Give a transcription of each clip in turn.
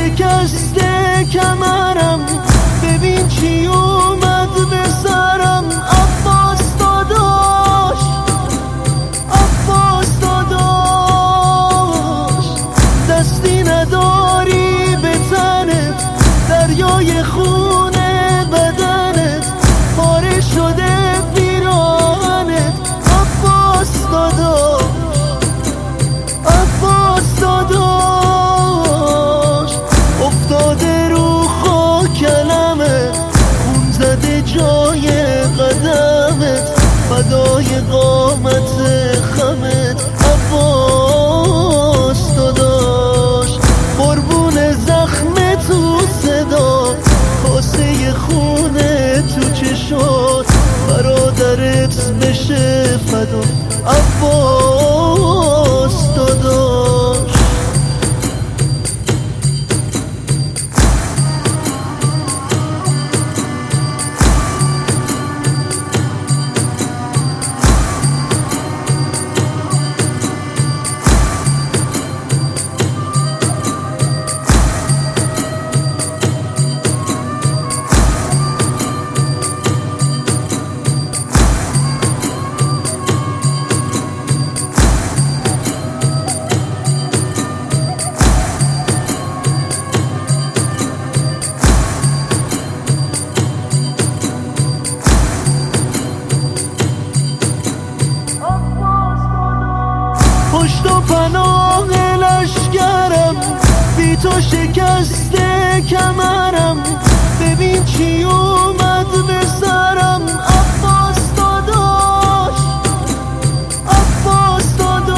شکسته کمرم، ببین چی اومد به سرم. عباس داداش، عباس داداش، دستی نداری به تنت، دریای خونه بدنت، پاره شده پیراهنت. عباس داداش، عباس داداش، افتاده رو خاک کلمت، خون زده جای قدمت، فدای قامت خمت. عباس داداش، قربون زخم تو صدا، کاسه خونه تو چشات، برادرت بشه فدا. عباس داداش. پشت و پناه لشکرم، بی تو شکسته کمرم، ببین چی اومد به سرم. عباس داداش، عباس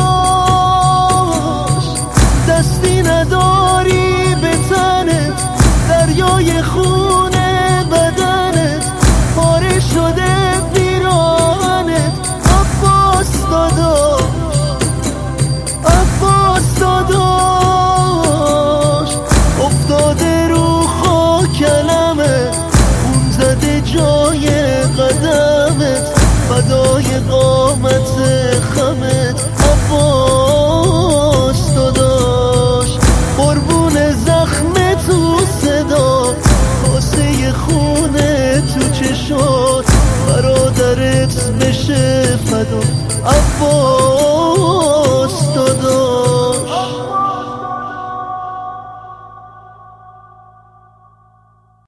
داداش، دستی نداری به تنت، دریای خونه بدنت، پاره شده پیراهنت. عباس داداش، عباس داداش، افتاده رو خاک کلمت، خون زده جای قدمت، فدای قامت خمت. عباس داداش، قربون زخم تو صدا، کاسه خونه تو چشات، برادرت بشه فدا. عباس